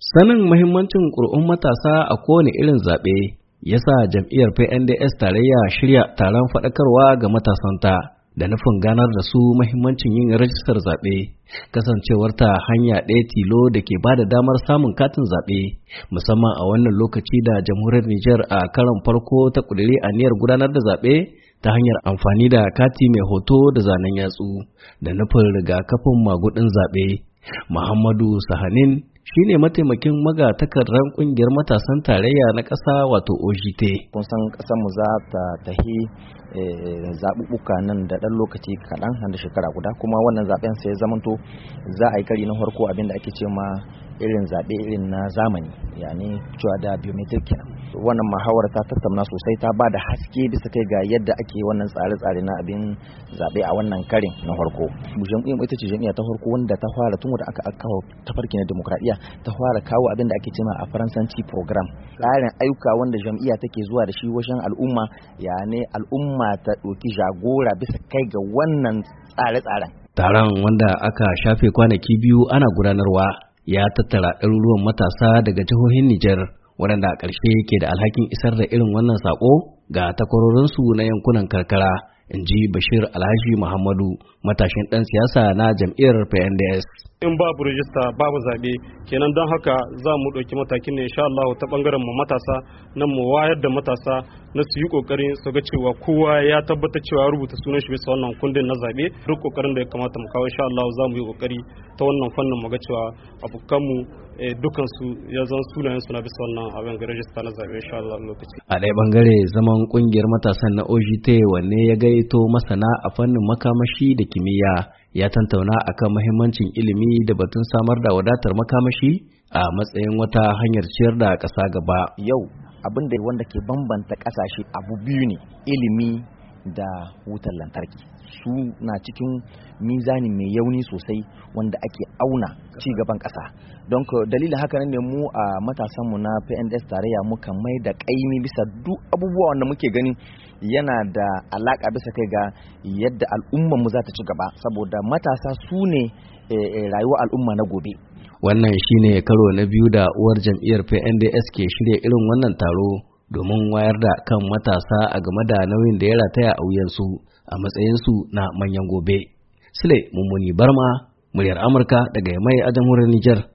Sanin muhimmancin ƙuri'un matasa a kowane irin zaɓe ya sa jam'iyyar PNDS tarayya shirya taron faɗakarwa ga matasanta da nufin ganar da su muhimmancin yin rajistar zaɓe, kasancewarta hanya ɗaya tilo da ke ba da damar samun katin zaɓe, musamman a wannan lokaci da jamhuriyar Nijar a karon farko ta ƙudiri aniyar gudanar da zaɓe ta hanyar amfani da kati mai hoto da zanen yatsu da nufin rigakafin magudin zaɓe. Muhammadu Sahanin shi ne mataimakin magatakardar kungiyar matasan tarayya na ƙasa wato OJT. Kun san ƙasar mu za ta tahi zaɓuɓɓuka nan da ɗan lokaci kaɗan da shekara guda, kuma wannan zaɓen sai zamanto za a yi kari na farko abinda ake ce ma irin zaɓe irin na zamani, yani cewa da biometric kenan. Wannan muhawara ta tattauna sosai, ta ba da haske bisa kai ga yadda ake wannan tsare-tsare na abin zaɓe a wannan karin na farko. Jam'iyyar ita ce jam'iyya ta farko wanda ta fara tun wanda aka kawo tafarki na demokradiyya, ta fara kawo abin da ake cewa a faransanci program, tsarin ayyuka wanda jam'iyya take zuwa da shi wajen al'umma, yani al'umma ta ɗauki jagora bisa kai ga wannan tsare-tsaren. Taron wanda aka shafe kwanaki biyu ana gudanarwa ya tattara ɗaruruwan matasa daga jihohin Nijar, waɗanda a ƙarshe ke da alhakin isar da irin wannan saƙo ga takwarorinsu na yankunan karkara, in ji Bashir Alhaji Muhammadu, matashin ɗan siyasa na jam'iyyar PNDS. In babu rajista babu zaɓe, kenan don haka za mu ɗauki matakin ne insha Allah ta ɓangaren mu matasa nan mu wayar da matasa na su yi ƙoƙarin su ga cewa kowa ya tabbatar cewa rubuta sunan shi bisa wannan kundin na zaɓe. Duk ƙoƙarin da ya kamata mu kawo insha Allah za mu yi ƙoƙari ta wannan fannin mu ga cewa abokanmu dukan su ya zan sunayen su na bisa wannan abin ga rajista na zaɓe insha Allah lokaci. A ɗaya bangare zaman ƙungiyar matasan na OJT wanne ya gaito masana a fannin makamashi da kimiyya ya tantauna akan mahimmancin ilimi da batun samar da wadatar makamashi a matsayin wata hanyar ciyar da ƙasa gaba. Yau abin da wanda ke bambanta ƙasashe abu biyu ne, ilimi da wutar lantarki. Su na cikin mizani mai yauni sosai wanda ake auna ci gaban ƙasa. Don dalilin haka ne mu a matasanmu na PNDS tarayya muka mai da ƙaimi bisa duk abubuwa wanda muke ganin yana da alaƙa bisa kai ga yadda al'ummar mu za ta ci gaba, saboda matasa su ne rayuwar al'umma na gobe. Wannan shine karo na biyu da uwar jam'iyyar PNDS ke shirya irin wannan taro domin wayar da kan matasa a game da nauyin da ya rataya a wuyansu a matsayinsu na manyan gobe. Sule Mummuni Barma, muryar Amurka daga Yamai a jamhuriyar Nijar.